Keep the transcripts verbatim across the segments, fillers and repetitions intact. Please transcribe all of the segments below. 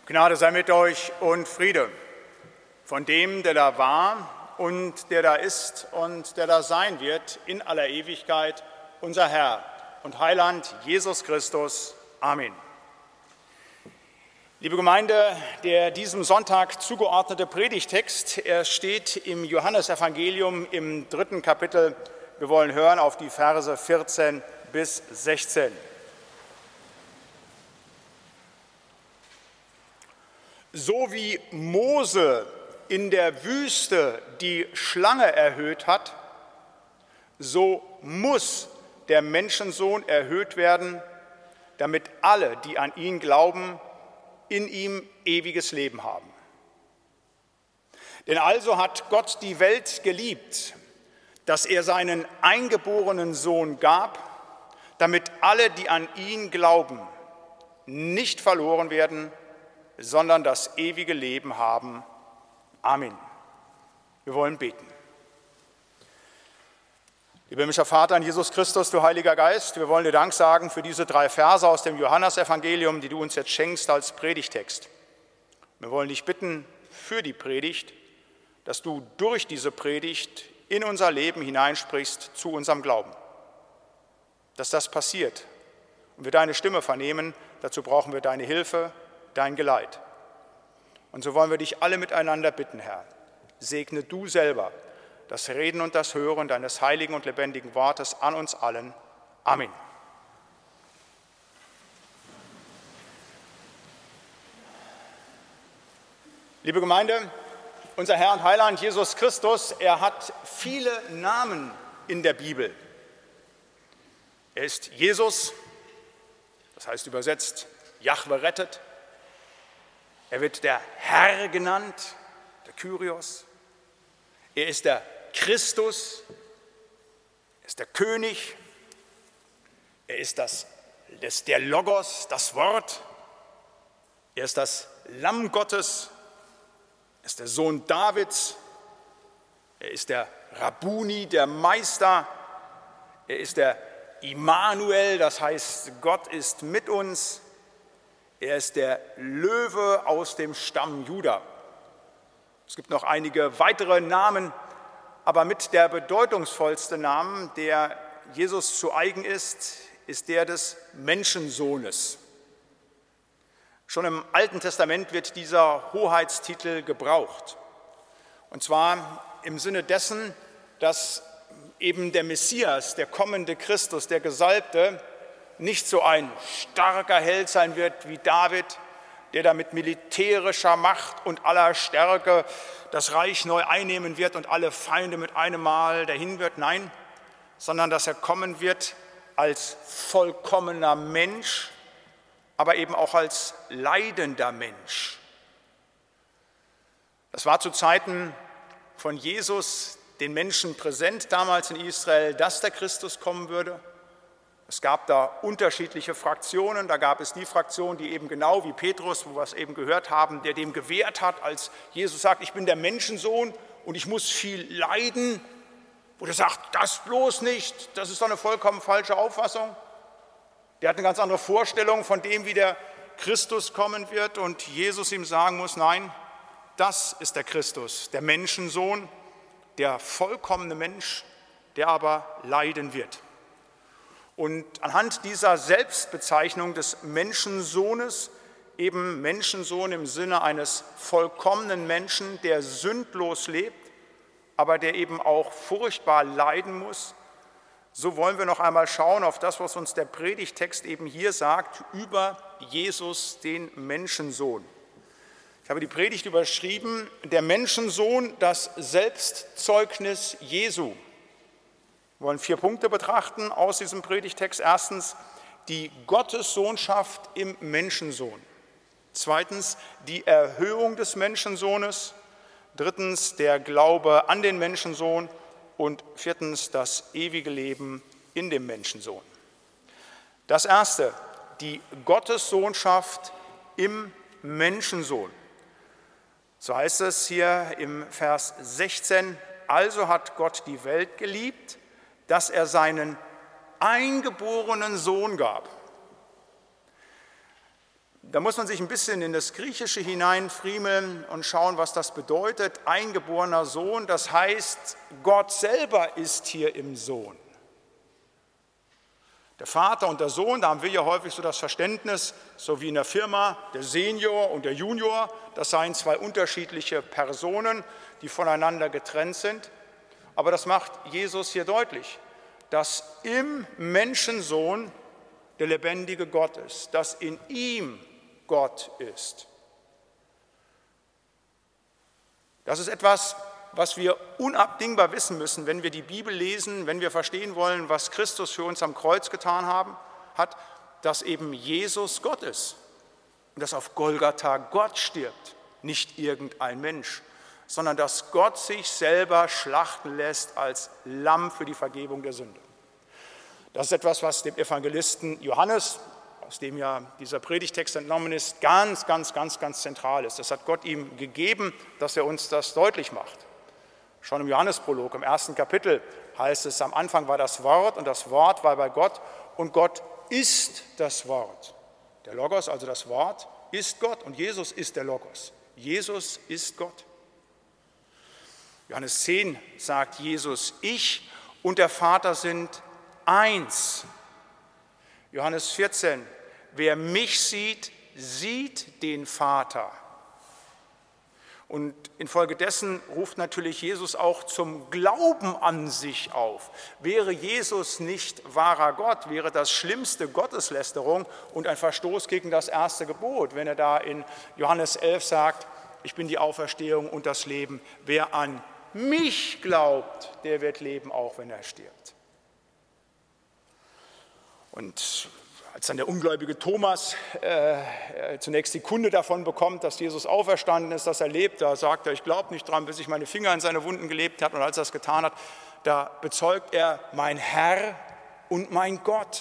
Gnade sei mit euch und Friede von dem, der da war und der da ist und der da sein wird in aller Ewigkeit, unser Herr und Heiland Jesus Christus. Amen. Liebe Gemeinde, der diesem Sonntag zugeordnete Predigtext, er steht im Johannesevangelium im dritten Kapitel. Wir wollen hören auf die Verse vierzehn bis sechzehn. So wie Mose in der Wüste die Schlange erhöht hat, so muss der Menschensohn erhöht werden, damit alle, die an ihn glauben, in ihm ewiges Leben haben. Denn also hat Gott die Welt geliebt, dass er seinen eingeborenen Sohn gab, damit alle, die an ihn glauben, nicht verloren werden, sondern das ewige Leben haben. Amen. Wir wollen beten. Lieber himmlischer Vater, an Jesus Christus, du Heiliger Geist, wir wollen dir Dank sagen für diese drei Verse aus dem Johannesevangelium, die du uns jetzt schenkst als Predigtext. Wir wollen dich bitten für die Predigt, dass du durch diese Predigt in unser Leben hineinsprichst zu unserem Glauben. Dass das passiert und wir deine Stimme vernehmen, dazu brauchen wir deine Hilfe, dein Geleit. Und so wollen wir dich alle miteinander bitten, Herr. Segne du selber das Reden und das Hören deines heiligen und lebendigen Wortes an uns allen. Amen. Liebe Gemeinde, unser Herr und Heiland Jesus Christus, er hat viele Namen in der Bibel. Er ist Jesus, das heißt übersetzt, Jahwe rettet. Er wird der Herr genannt, der Kyrios. Er ist der Christus, er ist der König. Er ist, das, er ist der Logos, das Wort. Er ist das Lamm Gottes. Er ist der Sohn Davids. Er ist der Rabbuni, der Meister. Er ist der Immanuel, das heißt, Gott ist mit uns. Er ist der Löwe aus dem Stamm Juda. Es gibt noch einige weitere Namen, aber mit der bedeutungsvollste Name, der Jesus zu eigen ist, ist der des Menschensohnes. Schon im Alten Testament wird dieser Hoheitstitel gebraucht. Und zwar im Sinne dessen, dass eben der Messias, der kommende Christus, der Gesalbte, nicht so ein starker Held sein wird wie David, der da mit militärischer Macht und aller Stärke das Reich neu einnehmen wird und alle Feinde mit einem Mal dahin wird. Nein, sondern dass er kommen wird als vollkommener Mensch, aber eben auch als leidender Mensch. Das war zu Zeiten von Jesus den Menschen präsent damals in Israel, dass der Christus kommen würde. Es gab da unterschiedliche Fraktionen. Da gab es die Fraktion, die eben genau wie Petrus, wo wir es eben gehört haben, der dem gewehrt hat, als Jesus sagt, ich bin der Menschensohn und ich muss viel leiden. Wo der sagt, das bloß nicht, das ist doch eine vollkommen falsche Auffassung. Der hat eine ganz andere Vorstellung von dem, wie der Christus kommen wird und Jesus ihm sagen muss, nein, das ist der Christus, der Menschensohn, der vollkommene Mensch, der aber leiden wird. Und anhand dieser Selbstbezeichnung des Menschensohnes, eben Menschensohn im Sinne eines vollkommenen Menschen, der sündlos lebt, aber der eben auch furchtbar leiden muss, so wollen wir noch einmal schauen auf das, was uns der Predigtext eben hier sagt, über Jesus, den Menschensohn. Ich habe die Predigt überschrieben, der Menschensohn, das Selbstzeugnis Jesu. Wir wollen vier Punkte betrachten aus diesem Predigtext. Erstens, die Gottessohnschaft im Menschensohn. Zweitens, die Erhöhung des Menschensohnes. Drittens, der Glaube an den Menschensohn. Und viertens, das ewige Leben in dem Menschensohn. Das erste, die Gottessohnschaft im Menschensohn. So heißt es hier im Vers sechzehn, also hat Gott die Welt geliebt, dass er seinen eingeborenen Sohn gab. Da muss man sich ein bisschen in das Griechische hineinfriemeln und schauen, was das bedeutet. Eingeborener Sohn, das heißt, Gott selber ist hier im Sohn. Der Vater und der Sohn, da haben wir ja häufig so das Verständnis, so wie in der Firma, der Senior und der Junior, das seien zwei unterschiedliche Personen, die voneinander getrennt sind. Aber das macht Jesus hier deutlich, dass im Menschensohn der lebendige Gott ist, dass in ihm Gott ist. Das ist etwas, was wir unabdingbar wissen müssen, wenn wir die Bibel lesen, wenn wir verstehen wollen, was Christus für uns am Kreuz getan haben, hat, dass eben Jesus Gott ist und dass auf Golgatha Gott stirbt, nicht irgendein Mensch, sondern dass Gott sich selber schlachten lässt als Lamm für die Vergebung der Sünde. Das ist etwas, was dem Evangelisten Johannes, aus dem ja dieser Predigtext entnommen ist, ganz, ganz, ganz, ganz zentral ist. Das hat Gott ihm gegeben, dass er uns das deutlich macht. Schon im Johannesprolog, im ersten Kapitel, heißt es, am Anfang war das Wort und das Wort war bei Gott und Gott ist das Wort. Der Logos, also das Wort, ist Gott und Jesus ist der Logos. Jesus ist Gott. Johannes zehn sagt Jesus, ich und der Vater sind eins. Johannes vierzehn, wer mich sieht, sieht den Vater. Und infolgedessen ruft natürlich Jesus auch zum Glauben an sich auf. Wäre Jesus nicht wahrer Gott, wäre das schlimmste Gotteslästerung und ein Verstoß gegen das erste Gebot, wenn er da in Johannes elf sagt, ich bin die Auferstehung und das Leben. Wer an mich glaubt, der wird leben, auch wenn er stirbt. Und als dann der ungläubige Thomas äh, zunächst die Kunde davon bekommt, dass Jesus auferstanden ist, dass er lebt, da sagt er, ich glaube nicht dran, bis ich meine Finger in seine Wunden gelebt habe. Und als er das getan hat, da bezeugt er, mein Herr und mein Gott.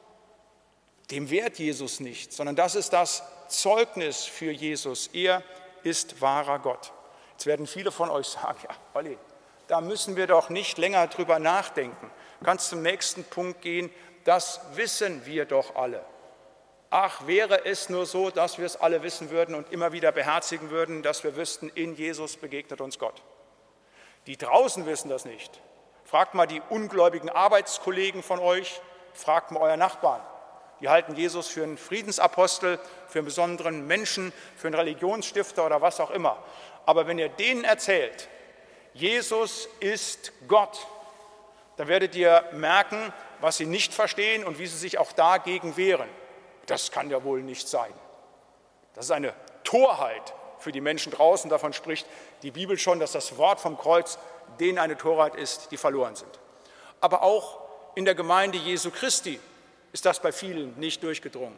Dem wehrt Jesus nicht, sondern das ist das Zeugnis für Jesus. Er ist wahrer Gott. Jetzt werden viele von euch sagen, ja, Olli, da müssen wir doch nicht länger drüber nachdenken. Du kannst zum nächsten Punkt gehen. Das wissen wir doch alle. Ach, wäre es nur so, dass wir es alle wissen würden und immer wieder beherzigen würden, dass wir wüssten, in Jesus begegnet uns Gott. Die draußen wissen das nicht. Fragt mal die ungläubigen Arbeitskollegen von euch, fragt mal euer Nachbarn. Die halten Jesus für einen Friedensapostel, für einen besonderen Menschen, für einen Religionsstifter oder was auch immer. Aber wenn ihr denen erzählt, Jesus ist Gott, dann werdet ihr merken, was sie nicht verstehen und wie sie sich auch dagegen wehren. Das kann ja wohl nicht sein. Das ist eine Torheit für die Menschen draußen. Davon spricht die Bibel schon, dass das Wort vom Kreuz denen eine Torheit ist, die verloren sind. Aber auch in der Gemeinde Jesu Christi ist das bei vielen nicht durchgedrungen.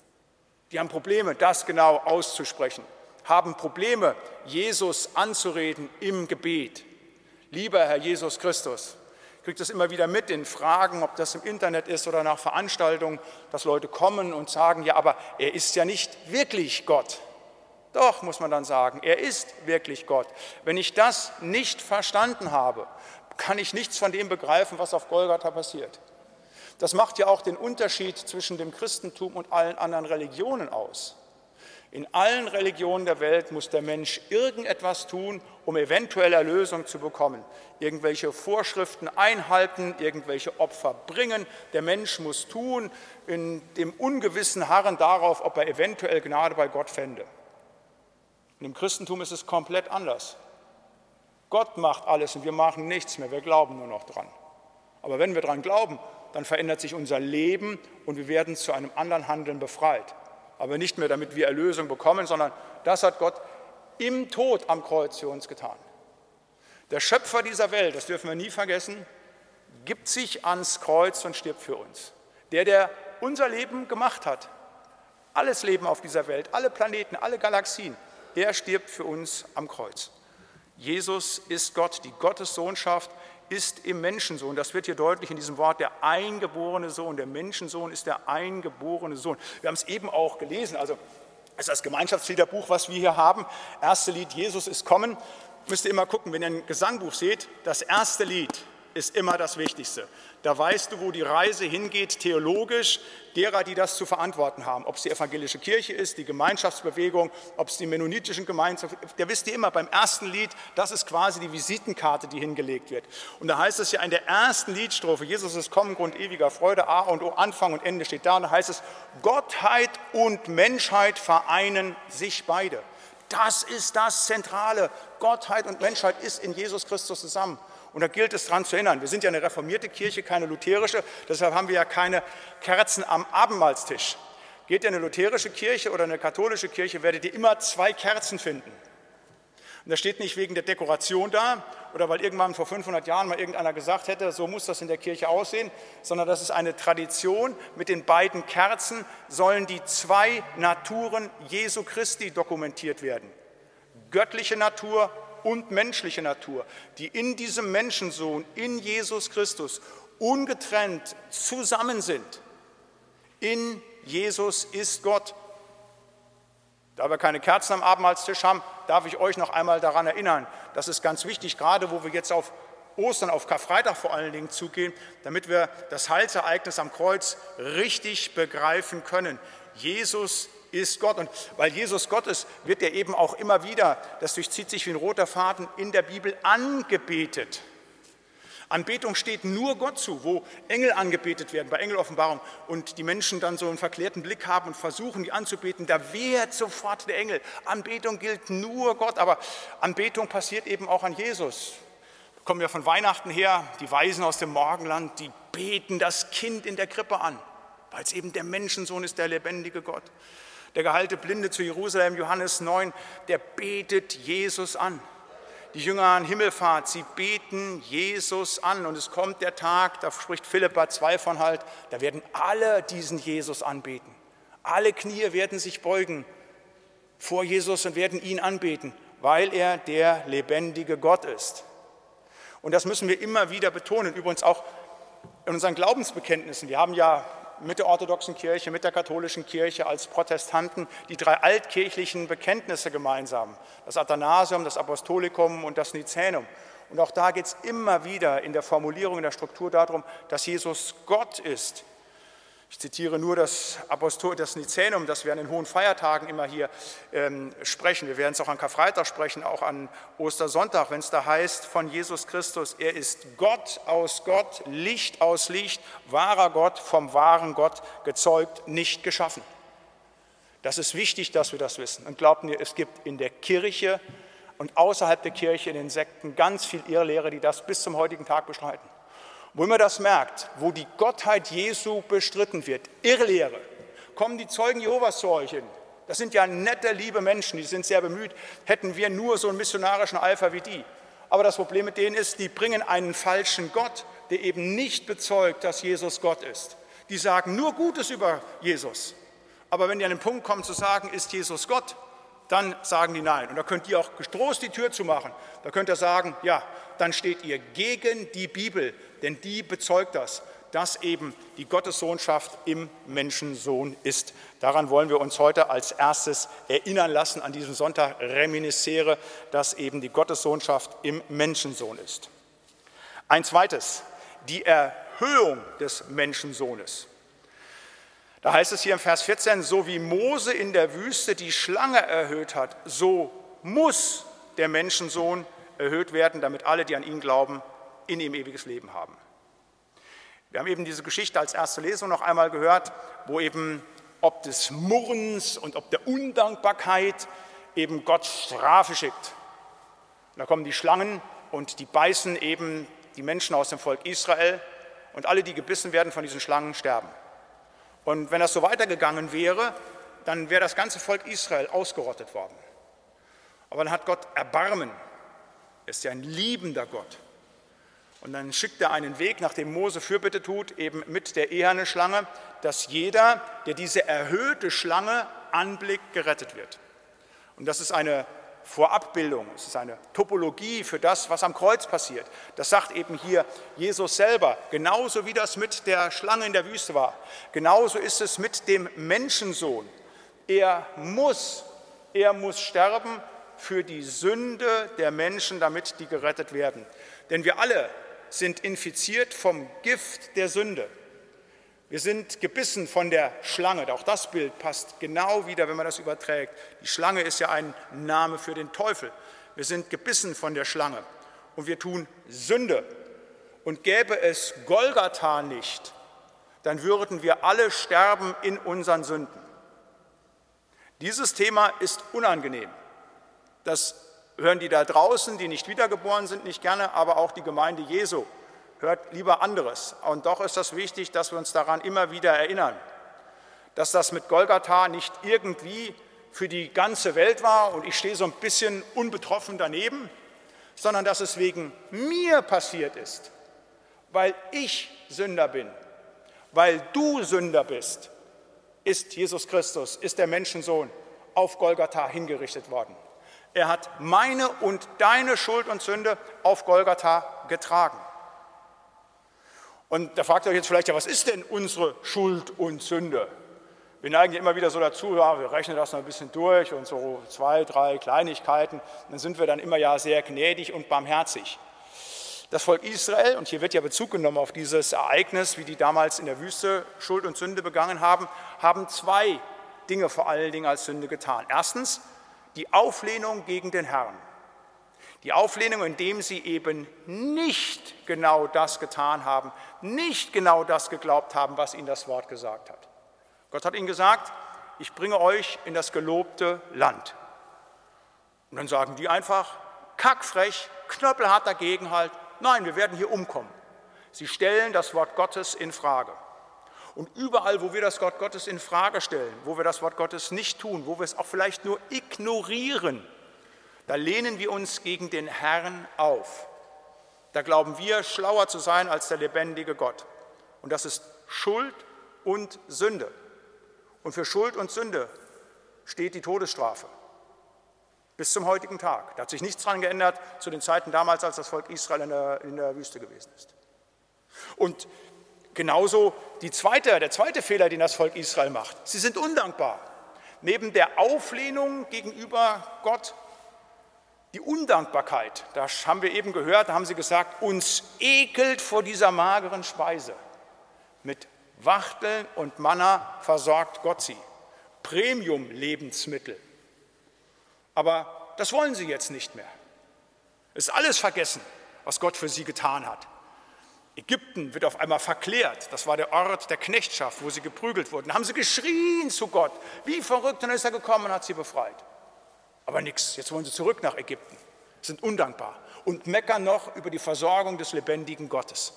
Die haben Probleme, das genau auszusprechen, haben Probleme, Jesus anzureden im Gebet. Lieber Herr Jesus Christus, ich kriege das immer wieder mit in Fragen, ob das im Internet ist oder nach Veranstaltungen, dass Leute kommen und sagen, ja, aber er ist ja nicht wirklich Gott. Doch, muss man dann sagen, er ist wirklich Gott. Wenn ich das nicht verstanden habe, kann ich nichts von dem begreifen, was auf Golgatha passiert. Das macht ja auch den Unterschied zwischen dem Christentum und allen anderen Religionen aus. In allen Religionen der Welt muss der Mensch irgendetwas tun, um eventuell Erlösung zu bekommen. Irgendwelche Vorschriften einhalten, irgendwelche Opfer bringen. Der Mensch muss tun, in dem ungewissen Harren darauf, ob er eventuell Gnade bei Gott fände. Und im Christentum ist es komplett anders. Gott macht alles und wir machen nichts mehr, wir glauben nur noch dran. Aber wenn wir dran glauben, dann verändert sich unser Leben und wir werden zu einem anderen Handeln befreit. Aber nicht mehr, damit wir Erlösung bekommen, sondern das hat Gott im Tod am Kreuz für uns getan. Der Schöpfer dieser Welt, das dürfen wir nie vergessen, gibt sich ans Kreuz und stirbt für uns. Der, der unser Leben gemacht hat, alles Leben auf dieser Welt, alle Planeten, alle Galaxien, er stirbt für uns am Kreuz. Jesus ist Gott, die Gottessohnschaft ist im Menschensohn. Das wird hier deutlich in diesem Wort, der eingeborene Sohn. Der Menschensohn ist der eingeborene Sohn. Wir haben es eben auch gelesen, also das ist das Gemeinschaftsliederbuch, was wir hier haben. Erste Lied, Jesus ist kommen. Müsst ihr immer gucken, wenn ihr ein Gesangbuch seht, das erste Lied ist immer das Wichtigste. Da weißt du, wo die Reise hingeht, theologisch, derer, die das zu verantworten haben. Ob es die evangelische Kirche ist, die Gemeinschaftsbewegung, ob es die mennonitischen Gemeinschaften, da wisst ihr immer beim ersten Lied, das ist quasi die Visitenkarte, die hingelegt wird. Und da heißt es ja in der ersten Liedstrophe, Jesus ist kommen, Grund ewiger Freude, A und O, Anfang und Ende steht da, und da heißt es, Gottheit und Menschheit vereinen sich beide. Das ist das Zentrale. Gottheit und Menschheit ist in Jesus Christus zusammen. Und da gilt es daran zu erinnern. Wir sind ja eine reformierte Kirche, keine lutherische. Deshalb haben wir ja keine Kerzen am Abendmahlstisch. Geht ihr in eine lutherische Kirche oder eine katholische Kirche, werdet ihr immer zwei Kerzen finden. Und das steht nicht wegen der Dekoration da oder weil irgendwann vor fünfhundert Jahren mal irgendeiner gesagt hätte, so muss das in der Kirche aussehen, sondern das ist eine Tradition. Mit den beiden Kerzen sollen die zwei Naturen Jesu Christi dokumentiert werden. Göttliche Natur und menschliche Natur, die in diesem Menschensohn, in Jesus Christus, ungetrennt zusammen sind. In Jesus ist Gott. Da wir keine Kerzen am Abendmahlstisch haben, darf ich euch noch einmal daran erinnern. Das ist ganz wichtig, gerade wo wir jetzt auf Ostern, auf Karfreitag vor allen Dingen zugehen, damit wir das Heilsereignis am Kreuz richtig begreifen können. Jesus ist Gott. Und weil Jesus Gott ist, wird er eben auch immer wieder, das durchzieht sich wie ein roter Faden, in der Bibel angebetet. Anbetung steht nur Gott zu, wo Engel angebetet werden, bei Engeloffenbarung, und die Menschen dann so einen verklärten Blick haben und versuchen, die anzubeten, da wehrt sofort der Engel. Anbetung gilt nur Gott, aber Anbetung passiert eben auch an Jesus. Wir kommen ja von Weihnachten her, die Weisen aus dem Morgenland, die beten das Kind in der Krippe an, weil es eben der Menschensohn ist, der lebendige Gott. Der geheilte Blinde zu Jerusalem, Johannes neun, der betet Jesus an. Die Jünger an Himmelfahrt, sie beten Jesus an. Und es kommt der Tag, da spricht Philipper zwei von halt, da werden alle diesen Jesus anbeten. Alle Knie werden sich beugen vor Jesus und werden ihn anbeten, weil er der lebendige Gott ist. Und das müssen wir immer wieder betonen, übrigens auch in unseren Glaubensbekenntnissen. Wir haben ja mit der orthodoxen Kirche, mit der katholischen Kirche als Protestanten die drei altkirchlichen Bekenntnisse gemeinsam. Das Athanasium, das Apostolikum und das Nicänum. Und auch da geht es immer wieder in der Formulierung, in der Struktur darum, dass Jesus Gott ist. Ich zitiere nur das, Apostol, das Nicänum, das wir an den hohen Feiertagen immer hier ähm, sprechen. Wir werden es auch an Karfreitag sprechen, auch an Ostersonntag, wenn es da heißt von Jesus Christus, er ist Gott aus Gott, Licht aus Licht, wahrer Gott, vom wahren Gott gezeugt, nicht geschaffen. Das ist wichtig, dass wir das wissen. Und glaubt mir, es gibt in der Kirche und außerhalb der Kirche, in den Sekten, ganz viel Irrlehre, die das bis zum heutigen Tag bestreiten. Wo immer das merkt, wo die Gottheit Jesu bestritten wird, Irrlehre, kommen die Zeugen Jehovas zu euch hin. Das sind ja nette, liebe Menschen, die sind sehr bemüht, hätten wir nur so einen missionarischen Eifer wie die. Aber das Problem mit denen ist, die bringen einen falschen Gott, der eben nicht bezeugt, dass Jesus Gott ist. Die sagen nur Gutes über Jesus. Aber wenn die an den Punkt kommen zu sagen, ist Jesus Gott, dann sagen die nein. Und da könnt ihr auch getrost die Tür zumachen. Da könnt ihr sagen, ja, dann steht ihr gegen die Bibel, denn die bezeugt das, dass eben die Gottessohnschaft im Menschensohn ist. Daran wollen wir uns heute als erstes erinnern lassen, an diesem Sonntag reminiscere, dass eben die Gottessohnschaft im Menschensohn ist. Ein zweites, die Erhöhung des Menschensohnes. Da heißt es hier im Vers vierzehn, so wie Mose in der Wüste die Schlange erhöht hat, so muss der Menschensohn erhöht werden, damit alle, die an ihn glauben, in ihm ewiges Leben haben. Wir haben eben diese Geschichte als erste Lesung noch einmal gehört, wo eben ob des Murrens und ob der Undankbarkeit eben Gott Strafe schickt. Und da kommen die Schlangen und die beißen eben die Menschen aus dem Volk Israel und alle, die gebissen werden von diesen Schlangen, sterben. Und wenn das so weitergegangen wäre, dann wäre das ganze Volk Israel ausgerottet worden. Aber dann hat Gott Erbarmen. Er ist ja ein liebender Gott. Und dann schickt er einen Weg, nachdem Mose Fürbitte tut, eben mit der ehernen Schlange, dass jeder, der diese erhöhte Schlange anblickt, gerettet wird. Und das ist eine Vorabbildung, es ist eine Topologie für das, was am Kreuz passiert. Das sagt eben hier Jesus selber, genauso wie das mit der Schlange in der Wüste war. Genauso ist es mit dem Menschensohn. Er muss, er muss sterben für die Sünde der Menschen, damit die gerettet werden. Denn wir alle sind infiziert vom Gift der Sünde. Wir sind gebissen von der Schlange. Auch das Bild passt genau wieder, wenn man das überträgt. Die Schlange ist ja ein Name für den Teufel. Wir sind gebissen von der Schlange und wir tun Sünde. Und gäbe es Golgatha nicht, dann würden wir alle sterben in unseren Sünden. Dieses Thema ist unangenehm. Das hören die da draußen, die nicht wiedergeboren sind, nicht gerne, aber auch die Gemeinde Jesu hört lieber anderes. Und doch ist das wichtig, dass wir uns daran immer wieder erinnern, dass das mit Golgatha nicht irgendwie für die ganze Welt war und ich stehe so ein bisschen unbetroffen daneben, sondern dass es wegen mir passiert ist, weil ich Sünder bin, weil du Sünder bist, ist Jesus Christus, ist der Menschensohn auf Golgatha hingerichtet worden. Er hat meine und deine Schuld und Sünde auf Golgatha getragen. Und da fragt ihr euch jetzt vielleicht, ja, was ist denn unsere Schuld und Sünde? Wir neigen immer wieder so dazu, ja, wir rechnen das noch ein bisschen durch und so zwei, drei Kleinigkeiten. Dann sind wir dann immer ja sehr gnädig und barmherzig. Das Volk Israel, und hier wird ja Bezug genommen auf dieses Ereignis, wie die damals in der Wüste Schuld und Sünde begangen haben, haben zwei Dinge vor allen Dingen als Sünde getan. Erstens, die Auflehnung gegen den Herrn. Die Auflehnung, indem sie eben nicht genau das getan haben, nicht genau das geglaubt haben, was ihnen das Wort gesagt hat. Gott hat ihnen gesagt, ich bringe euch in das gelobte Land. Und dann sagen die einfach, kackfrech, knöppelhart dagegen halt, nein, wir werden hier umkommen. Sie stellen das Wort Gottes in Frage. Und überall, wo wir das Wort Gottes in Frage stellen, wo wir das Wort Gottes nicht tun, wo wir es auch vielleicht nur ignorieren, da lehnen wir uns gegen den Herrn auf. Da glauben wir, schlauer zu sein als der lebendige Gott. Und das ist Schuld und Sünde. Und für Schuld und Sünde steht die Todesstrafe. Bis zum heutigen Tag. Da hat sich nichts dran geändert zu den Zeiten damals, als das Volk Israel in der, in der Wüste gewesen ist. Und genauso die zweite, der zweite Fehler, den das Volk Israel macht. Sie sind undankbar. Neben der Auflehnung gegenüber Gott, die Undankbarkeit, da haben wir eben gehört, da haben sie gesagt, uns ekelt vor dieser mageren Speise. Mit Wachteln und Manna versorgt Gott sie. Premium-Lebensmittel. Aber das wollen sie jetzt nicht mehr. Es ist alles vergessen, was Gott für sie getan hat. Ägypten wird auf einmal verklärt. Das war der Ort der Knechtschaft, wo sie geprügelt wurden. Da haben sie geschrien zu Gott. Wie verrückt, dann ist er gekommen und hat sie befreit. Aber nichts, jetzt wollen sie zurück nach Ägypten, sind undankbar und meckern noch über die Versorgung des lebendigen Gottes.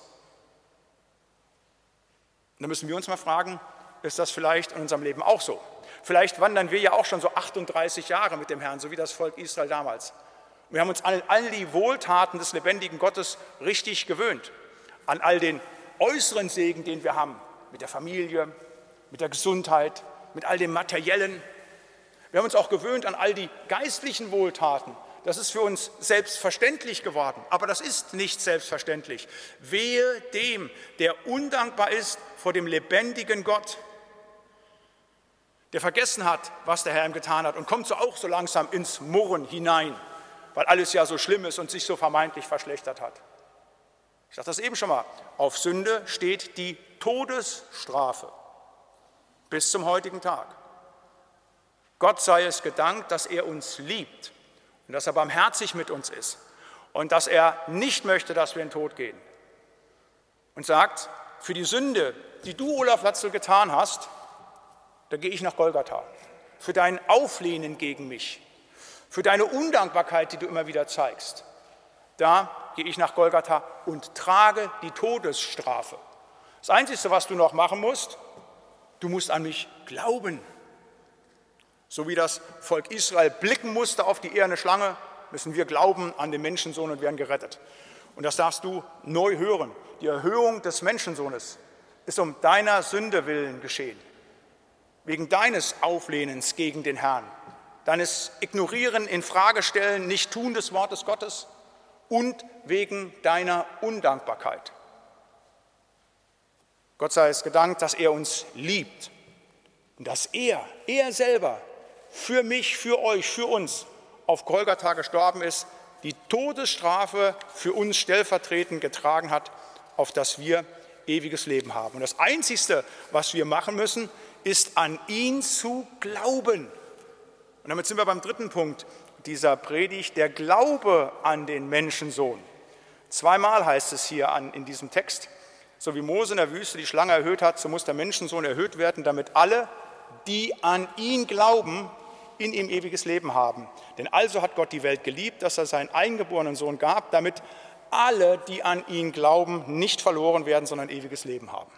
Und da müssen wir uns mal fragen, ist das vielleicht in unserem Leben auch so? Vielleicht wandern wir ja auch schon so achtunddreißig Jahre mit dem Herrn, so wie das Volk Israel damals. Und wir haben uns an all die Wohltaten des lebendigen Gottes richtig gewöhnt, an all den äußeren Segen, den wir haben, mit der Familie, mit der Gesundheit, mit all dem Materiellen. Wir haben uns auch gewöhnt an all die geistlichen Wohltaten. Das ist für uns selbstverständlich geworden, aber das ist nicht selbstverständlich. Wehe dem, der undankbar ist vor dem lebendigen Gott, der vergessen hat, was der Herr ihm getan hat und kommt so auch so langsam ins Murren hinein, weil alles ja so schlimm ist und sich so vermeintlich verschlechtert hat. Ich sagte das eben schon mal, auf Sünde steht die Todesstrafe bis zum heutigen Tag. Gott sei es gedankt, dass er uns liebt und dass er barmherzig mit uns ist und dass er nicht möchte, dass wir in den Tod gehen. Und sagt, für die Sünde, die du, Olaf Latzel, getan hast, da gehe ich nach Golgatha. Für dein Auflehnen gegen mich, für deine Undankbarkeit, die du immer wieder zeigst, da gehe ich nach Golgatha und trage die Todesstrafe. Das Einzige, was du noch machen musst, du musst an mich glauben. So wie das Volk Israel blicken musste auf die eherne Schlange, müssen wir glauben an den Menschensohn und werden gerettet. Und das darfst du neu hören. Die Erhöhung des Menschensohnes ist um deiner Sünde willen geschehen. Wegen deines Auflehnens gegen den Herrn, deines Ignorieren, Infragestellen, Nicht-Tun des Wortes Gottes und wegen deiner Undankbarkeit. Gott sei es gedankt, dass er uns liebt und dass er, er selber, für mich, für euch, für uns auf Golgatha gestorben ist, die Todesstrafe für uns stellvertretend getragen hat, auf das wir ewiges Leben haben. Und das Einzige, was wir machen müssen, ist an ihn zu glauben. Und damit sind wir beim dritten Punkt dieser Predigt, der Glaube an den Menschensohn. Zweimal heißt es hier an, in diesem Text, so wie Mose in der Wüste die Schlange erhöht hat, so muss der Menschensohn erhöht werden, damit alle, die an ihn glauben, in ihm ewiges Leben haben. Denn also hat Gott die Welt geliebt, dass er seinen eingeborenen Sohn gab, damit alle, die an ihn glauben, nicht verloren werden, sondern ewiges Leben haben.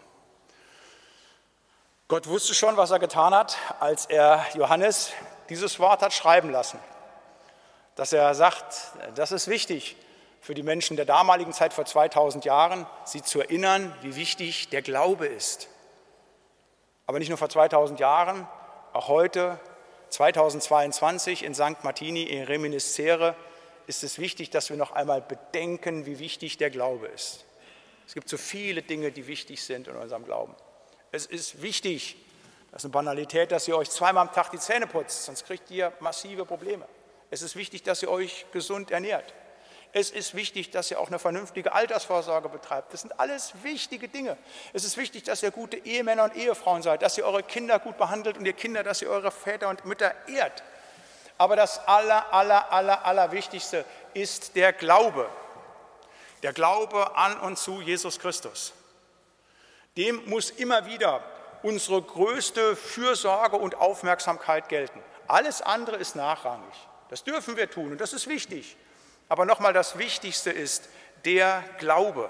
Gott wusste schon, was er getan hat, als er Johannes dieses Wort hat schreiben lassen. Dass er sagt, das ist wichtig für die Menschen der damaligen Zeit vor zweitausend Jahren, sie zu erinnern, wie wichtig der Glaube ist. Aber nicht nur vor zweitausend Jahren, auch heute, zweitausendzweiundzwanzig in Sankt Martini in Reminiscere, ist es wichtig, dass wir noch einmal bedenken, wie wichtig der Glaube ist. Es gibt so viele Dinge, die wichtig sind in unserem Glauben. Es ist wichtig, das ist eine Banalität, dass ihr euch zweimal am Tag die Zähne putzt, sonst kriegt ihr massive Probleme. Es ist wichtig, dass ihr euch gesund ernährt. Es ist wichtig, dass ihr auch eine vernünftige Altersvorsorge betreibt. Das sind alles wichtige Dinge. Es ist wichtig, dass ihr gute Ehemänner und Ehefrauen seid, dass ihr eure Kinder gut behandelt und ihr Kinder, dass ihr eure Väter und Mütter ehrt. Aber das aller, aller, aller, aller Wichtigste ist der Glaube. Der Glaube an und zu Jesus Christus. Dem muss immer wieder unsere größte Fürsorge und Aufmerksamkeit gelten. Alles andere ist nachrangig. Das dürfen wir tun und das ist wichtig. Aber nochmal, das Wichtigste ist der Glaube.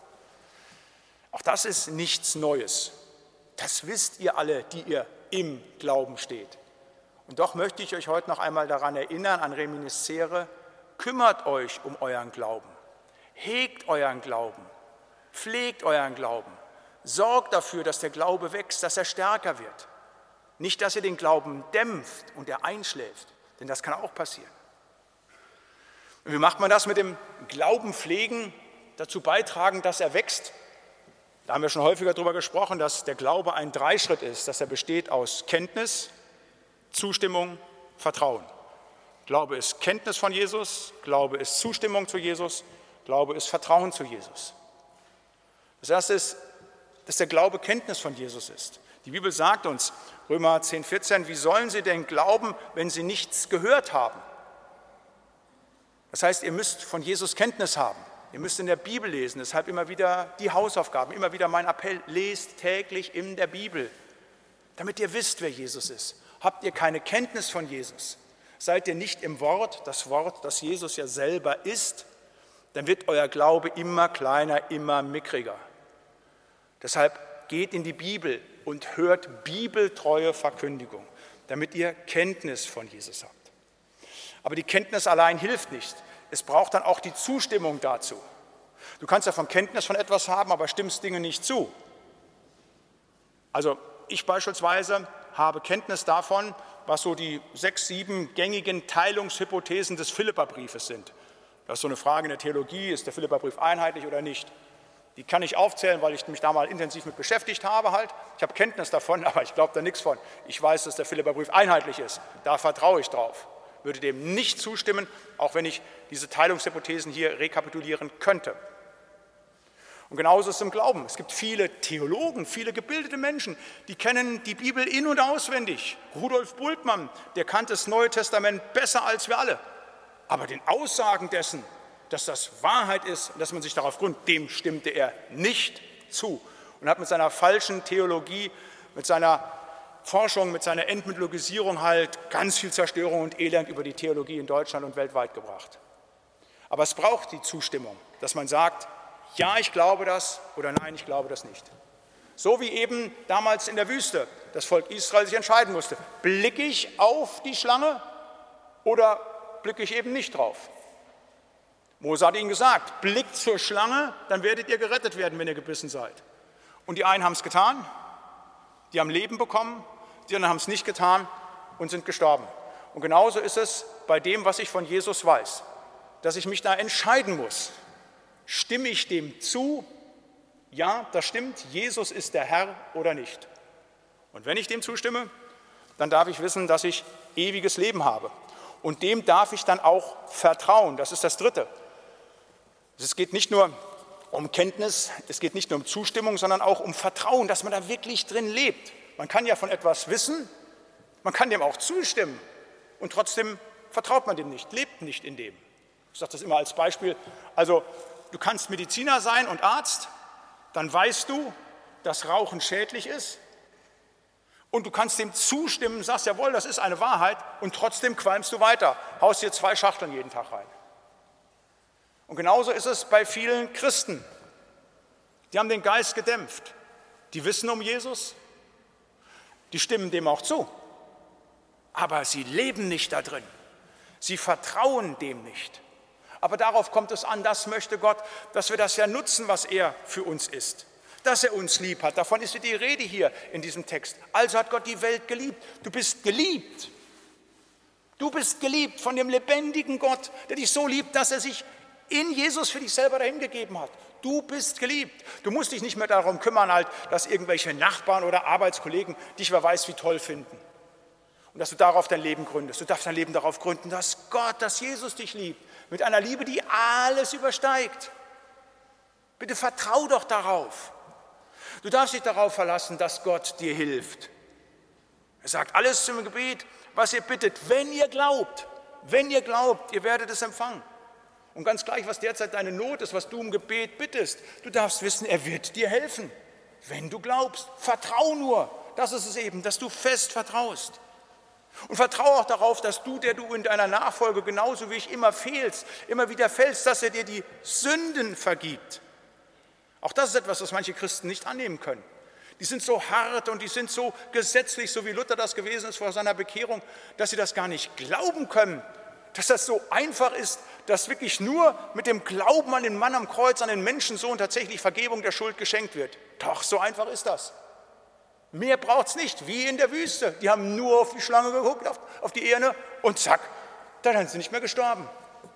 Auch das ist nichts Neues. Das wisst ihr alle, die ihr im Glauben steht. Und doch möchte ich euch heute noch einmal daran erinnern, an Reminiscere, kümmert euch um euren Glauben, hegt euren Glauben, pflegt euren Glauben, sorgt dafür, dass der Glaube wächst, dass er stärker wird. Nicht, dass ihr den Glauben dämpft und er einschläft, denn das kann auch passieren. Und wie macht man das mit dem Glauben pflegen, dazu beitragen, dass er wächst? Da haben wir schon häufiger darüber gesprochen, dass der Glaube ein Dreischritt ist, dass er besteht aus Kenntnis, Zustimmung, Vertrauen. Glaube ist Kenntnis von Jesus, Glaube ist Zustimmung zu Jesus, Glaube ist Vertrauen zu Jesus. Das erste ist, dass der Glaube Kenntnis von Jesus ist. Die Bibel sagt uns, Römer zehn, vierzehn, wie sollen sie denn glauben, wenn sie nichts gehört haben? Das heißt, ihr müsst von Jesus Kenntnis haben. Ihr müsst in der Bibel lesen, deshalb immer wieder die Hausaufgaben, immer wieder mein Appell, lest täglich in der Bibel, damit ihr wisst, wer Jesus ist. Habt ihr keine Kenntnis von Jesus, seid ihr nicht im Wort, das Wort, das Jesus ja selber ist, dann wird euer Glaube immer kleiner, immer mickriger. Deshalb geht in die Bibel und hört bibeltreue Verkündigung, damit ihr Kenntnis von Jesus habt. Aber die Kenntnis allein hilft nicht. Es braucht dann auch die Zustimmung dazu. Du kannst ja von Kenntnis von etwas haben, aber stimmst Dinge nicht zu. Also ich beispielsweise habe Kenntnis davon, was so die sechs, sieben gängigen Teilungshypothesen des Philipperbriefes sind. Das ist so eine Frage in der Theologie, ist der Philipperbrief einheitlich oder nicht? Die kann ich aufzählen, weil ich mich da mal intensiv mit beschäftigt habe halt. Ich habe Kenntnis davon, aber ich glaube da nichts von. Ich weiß, dass der Philipperbrief einheitlich ist. Da vertraue ich drauf. Würde dem nicht zustimmen, auch wenn ich diese Teilungshypothesen hier rekapitulieren könnte. Und genauso ist es im Glauben. Es gibt viele Theologen, viele gebildete Menschen, die kennen die Bibel in- und auswendig. Rudolf Bultmann, der kannte das Neue Testament besser als wir alle. Aber den Aussagen dessen, dass das Wahrheit ist und dass man sich darauf gründet, dem stimmte er nicht zu und hat mit seiner falschen Theologie, mit seiner Forschung, mit seiner Entmythologisierung halt ganz viel Zerstörung und Elend über die Theologie in Deutschland und weltweit gebracht. Aber es braucht die Zustimmung, dass man sagt, ja, ich glaube das oder nein, ich glaube das nicht. So wie eben damals in der Wüste das Volk Israel sich entscheiden musste, blicke ich auf die Schlange oder blicke ich eben nicht drauf? Mose hat ihnen gesagt, blickt zur Schlange, dann werdet ihr gerettet werden, wenn ihr gebissen seid. Und die einen haben es getan, die haben Leben bekommen, die anderen haben es nicht getan und sind gestorben. Und genauso ist es bei dem, was ich von Jesus weiß, dass ich mich da entscheiden muss. Stimme ich dem zu? Ja, das stimmt, Jesus ist der Herr oder nicht. Und wenn ich dem zustimme, dann darf ich wissen, dass ich ewiges Leben habe. Und dem darf ich dann auch vertrauen. Das ist das Dritte. Es geht nicht nur um Kenntnis, es geht nicht nur um Zustimmung, sondern auch um Vertrauen, dass man da wirklich drin lebt. Man kann ja von etwas wissen, man kann dem auch zustimmen und trotzdem vertraut man dem nicht, lebt nicht in dem. Ich sage das immer als Beispiel. Also du kannst Mediziner sein und Arzt, dann weißt du, dass Rauchen schädlich ist und du kannst dem zustimmen, sagst, jawohl, das ist eine Wahrheit und trotzdem qualmst du weiter, haust dir zwei Schachteln jeden Tag rein. Und genauso ist es bei vielen Christen. Die haben den Geist gedämpft. Die wissen um Jesus, die stimmen dem auch zu, aber sie leben nicht da drin. Sie vertrauen dem nicht. Aber darauf kommt es an, das möchte Gott, dass wir das ja nutzen, was er für uns ist. Dass er uns lieb hat, davon ist die Rede hier in diesem Text. Also hat Gott die Welt geliebt. Du bist geliebt. Du bist geliebt von dem lebendigen Gott, der dich so liebt, dass er sich in Jesus für dich selber dahingegeben hat. Du bist geliebt. Du musst dich nicht mehr darum kümmern, halt, dass irgendwelche Nachbarn oder Arbeitskollegen dich, wer weiß, wie toll finden. Und dass du darauf dein Leben gründest. Du darfst dein Leben darauf gründen, dass Gott, dass Jesus dich liebt. Mit einer Liebe, die alles übersteigt. Bitte vertrau doch darauf. Du darfst dich darauf verlassen, dass Gott dir hilft. Er sagt, alles zum Gebet, was ihr bittet, wenn ihr glaubt. Wenn ihr glaubt, ihr werdet es empfangen. Und ganz gleich, was derzeit deine Not ist, was du im Gebet bittest, du darfst wissen, er wird dir helfen, wenn du glaubst. Vertrau nur, das ist es eben, dass du fest vertraust. Und vertraue auch darauf, dass du, der du in deiner Nachfolge genauso wie ich immer fehlst, immer wieder fällst, dass er dir die Sünden vergibt. Auch das ist etwas, was manche Christen nicht annehmen können. Die sind so hart und die sind so gesetzlich, so wie Luther das gewesen ist vor seiner Bekehrung, dass sie das gar nicht glauben können, dass das so einfach ist, dass wirklich nur mit dem Glauben an den Mann am Kreuz, an den Menschensohn tatsächlich Vergebung der Schuld geschenkt wird. Doch, so einfach ist das. Mehr braucht es nicht, wie in der Wüste. Die haben nur auf die Schlange geguckt, auf, auf die Ehre und zack, dann sind sie nicht mehr gestorben.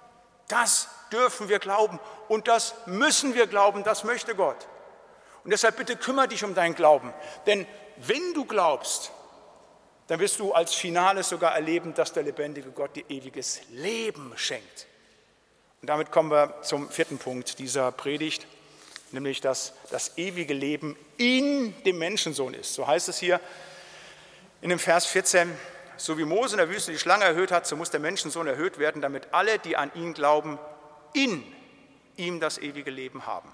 Das dürfen wir glauben und das müssen wir glauben, das möchte Gott. Und deshalb bitte kümmere dich um deinen Glauben, denn wenn du glaubst, dann wirst du als Finales sogar erleben, dass der lebendige Gott dir ewiges Leben schenkt. Und damit kommen wir zum vierten Punkt dieser Predigt, nämlich dass das ewige Leben in dem Menschensohn ist. So heißt es hier in dem Vers vierzehn, so wie Mose in der Wüste die Schlange erhöht hat, so muss der Menschensohn erhöht werden, damit alle, die an ihn glauben, in ihm das ewige Leben haben.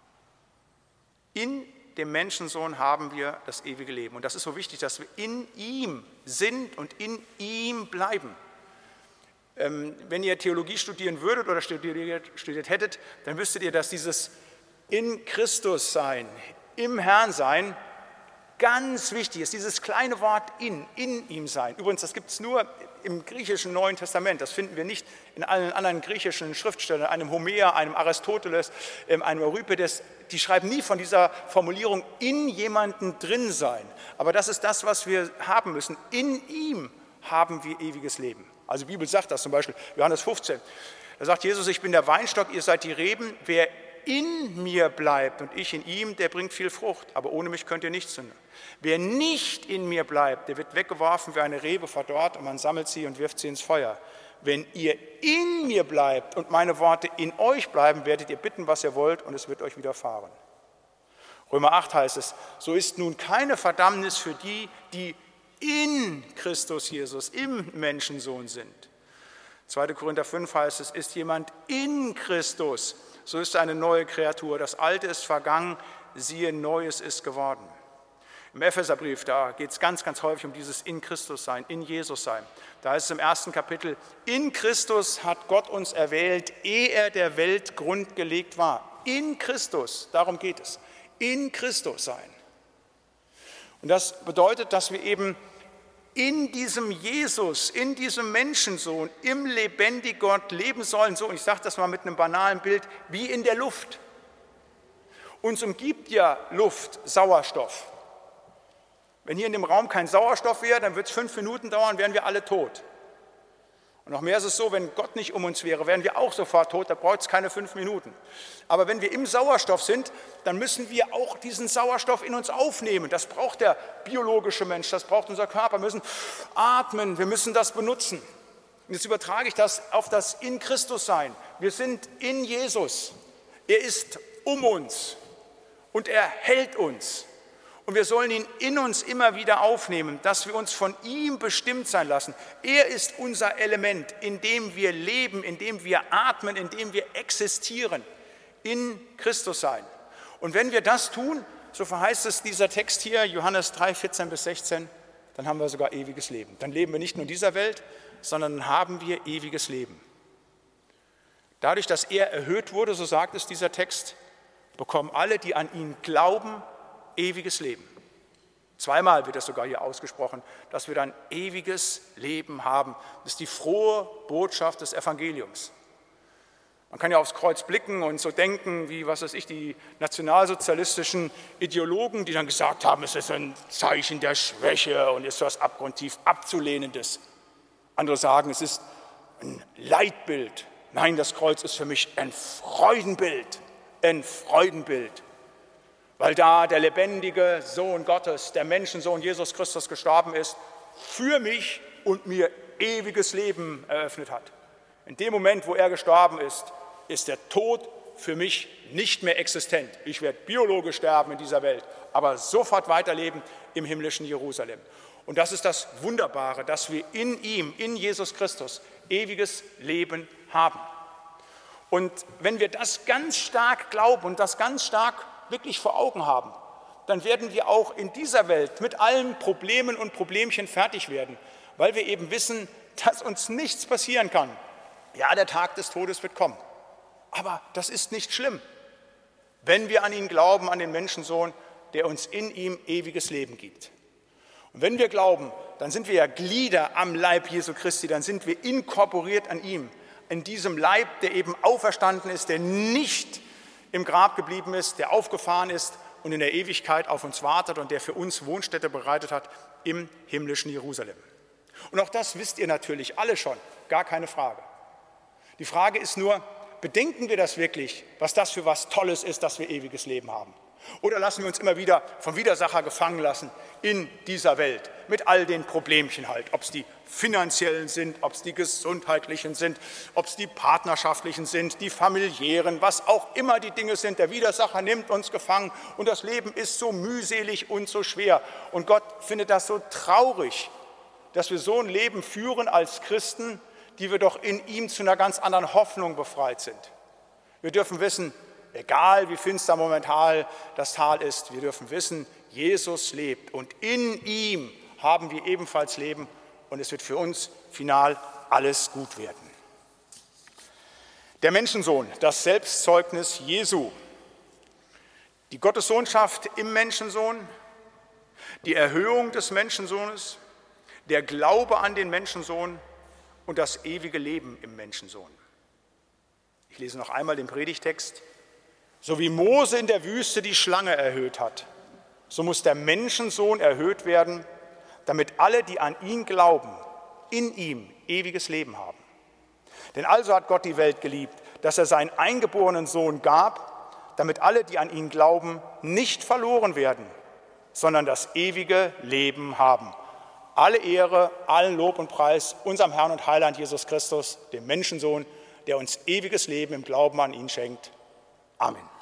In dem Menschensohn haben wir das ewige Leben. Und das ist so wichtig, dass wir in ihm sind und in ihm bleiben. Ähm, wenn ihr Theologie studieren würdet oder studiert, studiert hättet, dann wüsstet ihr, dass dieses in Christus sein, im Herrn sein, ganz wichtig ist. Dieses kleine Wort in, in ihm sein. Übrigens, das gibt es nur im griechischen Neuen Testament. Das finden wir nicht in allen anderen griechischen Schriftstellern, einem Homer, einem Aristoteles, einem Euripides. Die schreiben nie von dieser Formulierung in jemanden drin sein. Aber das ist das, was wir haben müssen. In ihm haben wir ewiges Leben. Also die Bibel sagt das zum Beispiel, Johannes fünfzehn. Da sagt Jesus, ich bin der Weinstock, ihr seid die Reben. Wer in mir bleibt und ich in ihm, der bringt viel Frucht. Aber ohne mich könnt ihr nichts tun. Wer nicht in mir bleibt, der wird weggeworfen wie eine Rebe verdorrt und man sammelt sie und wirft sie ins Feuer. Wenn ihr in mir bleibt und meine Worte in euch bleiben, werdet ihr bitten, was ihr wollt, und es wird euch widerfahren. Römer acht heißt es, so ist nun keine Verdammnis für die, die in Christus Jesus, im Menschensohn sind. zweiter Korinther fünf heißt es, ist jemand in Christus, so ist er eine neue Kreatur. Das Alte ist vergangen, siehe, Neues ist geworden. Im Epheserbrief, da geht es ganz, ganz häufig um dieses in Christus sein, in Jesus sein. Da heißt es im ersten Kapitel, in Christus hat Gott uns erwählt, ehe er der Welt Grund gelegt war. In Christus, darum geht es, in Christus sein. Und das bedeutet, dass wir eben in diesem Jesus, in diesem Menschensohn, im lebendigen Gott leben sollen. So, und ich sage das mal mit einem banalen Bild, wie in der Luft. Uns umgibt ja Luft, Sauerstoff. Wenn hier in dem Raum kein Sauerstoff wäre, dann wird es fünf Minuten dauern, wären wir alle tot. Und noch mehr ist es so, wenn Gott nicht um uns wäre, wären wir auch sofort tot, da braucht es keine fünf Minuten. Aber wenn wir im Sauerstoff sind, dann müssen wir auch diesen Sauerstoff in uns aufnehmen. Das braucht der biologische Mensch, das braucht unser Körper. Wir müssen atmen, wir müssen das benutzen. Und jetzt übertrage ich das auf das in Christus sein. Wir sind in Jesus. Er ist um uns und er hält uns. Und wir sollen ihn in uns immer wieder aufnehmen, dass wir uns von ihm bestimmt sein lassen. Er ist unser Element, in dem wir leben, in dem wir atmen, in dem wir existieren. In Christus sein. Und wenn wir das tun, so verheißt es dieser Text hier, Johannes drei, vierzehn bis sechzehn, dann haben wir sogar ewiges Leben. Dann leben wir nicht nur in dieser Welt, sondern dann haben wir ewiges Leben. Dadurch, dass er erhöht wurde, so sagt es dieser Text, bekommen alle, die an ihn glauben, ewiges Leben. Zweimal wird das sogar hier ausgesprochen, dass wir dann ewiges Leben haben. Das ist die frohe Botschaft des Evangeliums. Man kann ja aufs Kreuz blicken und so denken, wie, was weiß ich, die nationalsozialistischen Ideologen, die dann gesagt haben, es ist ein Zeichen der Schwäche und ist was abgrundtief Abzulehnendes. Andere sagen, es ist ein Leitbild. Nein, das Kreuz ist für mich ein Freudenbild, ein Freudenbild. Weil da der lebendige Sohn Gottes, der Menschensohn Jesus Christus gestorben ist, für mich und mir ewiges Leben eröffnet hat. In dem Moment, wo er gestorben ist, ist der Tod für mich nicht mehr existent. Ich werde biologisch sterben in dieser Welt, aber sofort weiterleben im himmlischen Jerusalem. Und das ist das Wunderbare, dass wir in ihm, in Jesus Christus, ewiges Leben haben. Und wenn wir das ganz stark glauben und das ganz stark wirklich vor Augen haben, dann werden wir auch in dieser Welt mit allen Problemen und Problemchen fertig werden, weil wir eben wissen, dass uns nichts passieren kann. Ja, der Tag des Todes wird kommen, aber das ist nicht schlimm, wenn wir an ihn glauben, an den Menschensohn, der uns in ihm ewiges Leben gibt. Und wenn wir glauben, dann sind wir ja Glieder am Leib Jesu Christi, dann sind wir inkorporiert an ihm, in diesem Leib, der eben auferstanden ist, der nicht im Grab geblieben ist, der aufgefahren ist und in der Ewigkeit auf uns wartet und der für uns Wohnstätte bereitet hat im himmlischen Jerusalem. Und auch das wisst ihr natürlich alle schon, gar keine Frage. Die Frage ist nur, bedenken wir das wirklich, was das für was Tolles ist, dass wir ewiges Leben haben? Oder lassen wir uns immer wieder vom Widersacher gefangen lassen in dieser Welt mit all den Problemchen halt, ob es die finanziellen sind, ob es die gesundheitlichen sind, ob es die partnerschaftlichen sind, die familiären, was auch immer die Dinge sind. Der Widersacher nimmt uns gefangen und das Leben ist so mühselig und so schwer. Und Gott findet das so traurig, dass wir so ein Leben führen als Christen, die wir doch in ihm zu einer ganz anderen Hoffnung befreit sind. Wir dürfen wissen, egal wie finster momentan das Tal ist, wir dürfen wissen, Jesus lebt und in ihm haben wir ebenfalls Leben und es wird für uns final alles gut werden. Der Menschensohn, das Selbstzeugnis Jesu, die Gottessohnschaft im Menschensohn, die Erhöhung des Menschensohnes, der Glaube an den Menschensohn und das ewige Leben im Menschensohn. Ich lese noch einmal den Predigtext. So wie Mose in der Wüste die Schlange erhöht hat, so muss der Menschensohn erhöht werden, damit alle, die an ihn glauben, in ihm ewiges Leben haben. Denn also hat Gott die Welt geliebt, dass er seinen eingeborenen Sohn gab, damit alle, die an ihn glauben, nicht verloren werden, sondern das ewige Leben haben. Alle Ehre, allen Lob und Preis unserem Herrn und Heiland Jesus Christus, dem Menschensohn, der uns ewiges Leben im Glauben an ihn schenkt. Amen.